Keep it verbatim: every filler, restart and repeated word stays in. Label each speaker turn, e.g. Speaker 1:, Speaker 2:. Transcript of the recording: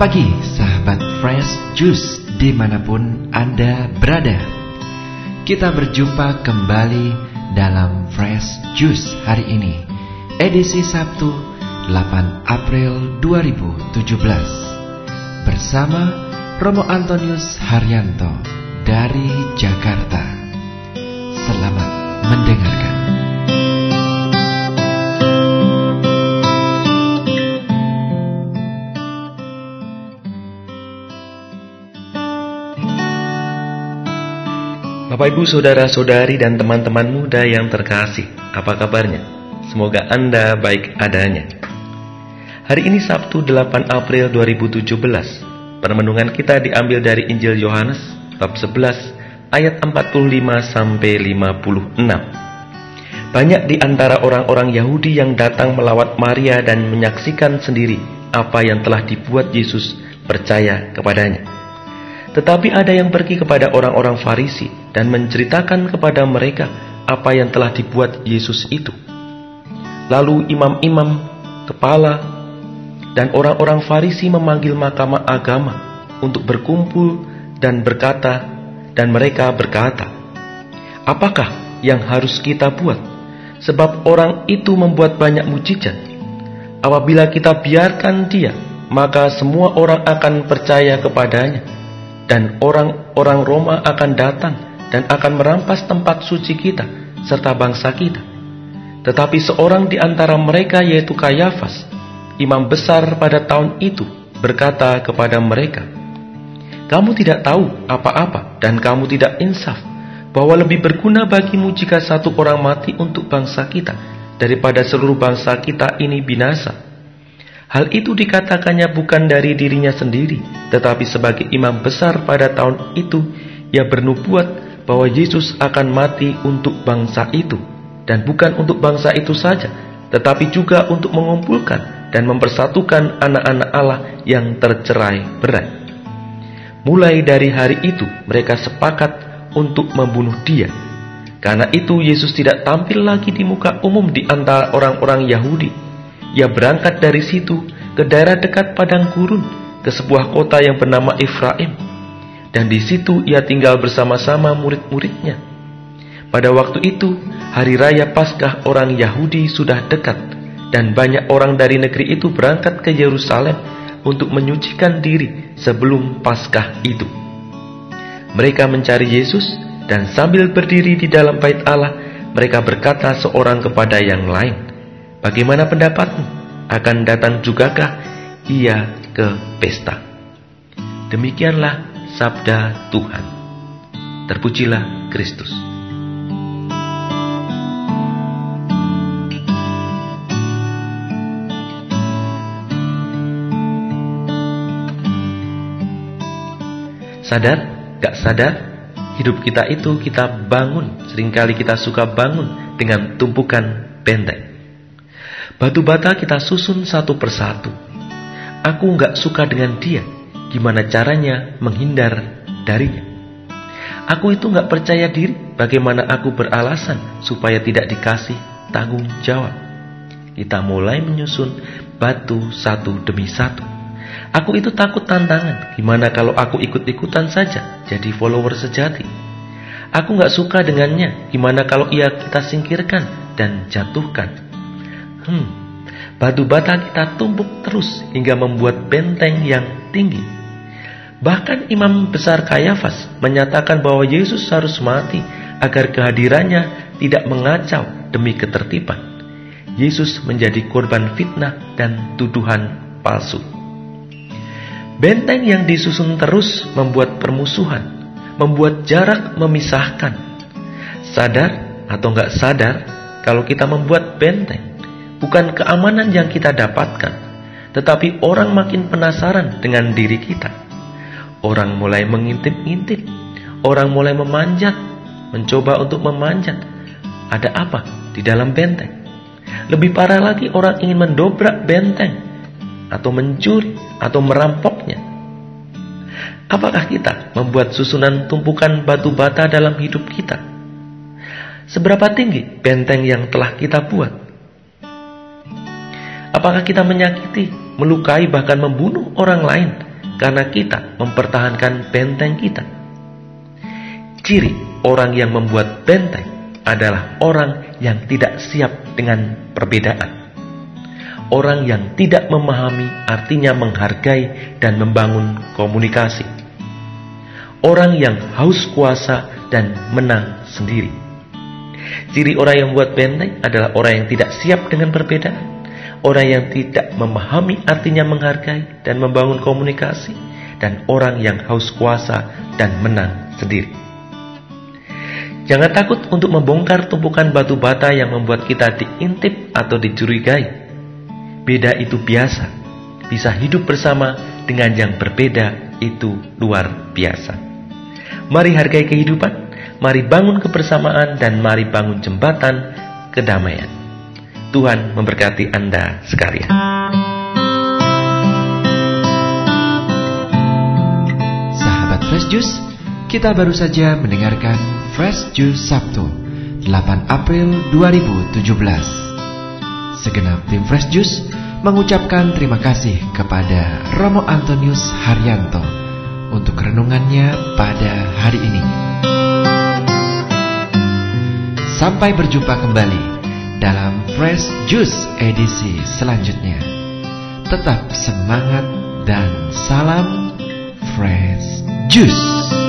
Speaker 1: pagi, sahabat Fresh Juice dimanapun Anda berada. Kita berjumpa kembali dalam Fresh Juice hari ini, edisi Sabtu delapan April dua ribu tujuh belas. Bersama Romo Antonius Haryanto dari Jakarta. Selamat mendengarkan.
Speaker 2: Bapak Ibu saudara-saudari dan teman-teman muda yang terkasih, apa kabarnya? Semoga Anda baik adanya. Hari ini Sabtu delapan April dua ribu tujuh belas. Permenungan kita diambil dari Injil Yohanes bab sebelas ayat empat puluh lima sampai lima puluh enam. Banyak di antara orang-orang Yahudi yang datang melawat Maria dan menyaksikan sendiri apa yang telah dibuat Yesus, percaya kepadanya. Tetapi ada yang pergi kepada orang-orang Farisi dan menceritakan kepada mereka apa yang telah dibuat Yesus itu. Lalu imam-imam, kepala, dan orang-orang Farisi memanggil mahkamah agama untuk berkumpul dan berkata, dan mereka berkata, "Apakah yang harus kita buat? Sebab orang itu membuat banyak mukjizat. Apabila kita biarkan dia, maka semua orang akan percaya kepadanya. Dan orang-orang Roma akan datang dan akan merampas tempat suci kita serta bangsa kita." Tetapi seorang di antara mereka, yaitu Kayafas, imam besar pada tahun itu, berkata kepada mereka, "Kamu tidak tahu apa-apa dan kamu tidak insaf, bahwa lebih berguna bagimu jika satu orang mati untuk bangsa kita daripada seluruh bangsa kita ini binasa." Hal itu dikatakannya bukan dari dirinya sendiri, tetapi sebagai imam besar pada tahun itu, ia bernubuat bahwa Yesus akan mati untuk bangsa itu, dan bukan untuk bangsa itu saja, tetapi juga untuk mengumpulkan dan mempersatukan anak-anak Allah yang tercerai berai. Mulai dari hari itu, mereka sepakat untuk membunuh dia. Karena itu Yesus tidak tampil lagi di muka umum di antara orang-orang Yahudi. Ia berangkat dari situ ke daerah dekat padang gurun, ke sebuah kota yang bernama Efraim, dan di situ ia tinggal bersama-sama murid-muridnya. Pada waktu itu, hari raya Paskah orang Yahudi sudah dekat, dan banyak orang dari negeri itu berangkat ke Yerusalem untuk menyucikan diri sebelum Paskah itu. Mereka mencari Yesus, dan sambil berdiri di dalam bait Allah, mereka berkata seorang kepada yang lain, "Bagaimana pendapatmu? Akan datang jugakah ia ke pesta?" Demikianlah sabda Tuhan. Terpujilah Kristus. Sadar, gak sadar, hidup kita itu kita bangun. Seringkali kita suka bangun dengan tumpukan benteng. Batu bata kita susun satu persatu. Aku gak suka dengan dia. Gimana caranya menghindar darinya? Aku itu gak percaya diri. Bagaimana aku beralasan supaya tidak dikasih tanggung jawab? Kita mulai menyusun batu satu demi satu. Aku itu takut tantangan. Gimana kalau aku ikut-ikutan saja jadi follower sejati? Aku gak suka dengannya. Gimana kalau ia kita singkirkan dan jatuhkan? Hmm, batu bata kita tumpuk terus hingga membuat benteng yang tinggi. Bahkan imam besar Kayafas menyatakan bahwa Yesus harus mati agar kehadirannya tidak mengacau demi ketertiban. Yesus menjadi korban fitnah dan tuduhan palsu. Benteng yang disusun terus membuat permusuhan, membuat jarak memisahkan. Sadar atau gak sadar, kalau kita membuat benteng, bukan keamanan yang kita dapatkan, tetapi orang makin penasaran dengan diri kita. Orang mulai mengintip-intip, orang mulai memanjat, mencoba untuk memanjat. Ada apa di dalam benteng? Lebih parah lagi, orang ingin mendobrak benteng, atau mencuri, atau merampoknya. Apakah kita membuat susunan tumpukan batu bata dalam hidup kita? Seberapa tinggi benteng yang telah kita buat? Apakah kita menyakiti, melukai, bahkan membunuh orang lain karena kita mempertahankan benteng kita. Ciri orang yang membuat benteng adalah orang yang tidak siap dengan perbedaan. Orang yang tidak memahami artinya menghargai dan membangun komunikasi. Orang yang haus kuasa dan menang sendiri. Ciri orang yang membuat benteng adalah orang yang tidak siap dengan perbedaan. Orang yang tidak memahami artinya menghargai dan membangun komunikasi. Dan orang yang haus kuasa dan menang sendiri. Jangan takut untuk membongkar tumpukan batu bata yang membuat kita diintip atau dicurigai. Beda itu biasa. Bisa hidup bersama dengan yang berbeda itu luar biasa. Mari hargai kehidupan, mari bangun kebersamaan, dan mari bangun jembatan kedamaian. Tuhan memberkati Anda sekalian.
Speaker 1: Sahabat Fresh Juice, kita baru saja mendengarkan Fresh Juice Sabtu delapan April dua ribu tujuh belas. Segenap tim Fresh Juice mengucapkan terima kasih kepada Romo Antonius Haryanto untuk renungannya pada hari ini. Sampai berjumpa kembali dalam Fresh Juice edisi selanjutnya. Tetap semangat dan salam Fresh Juice.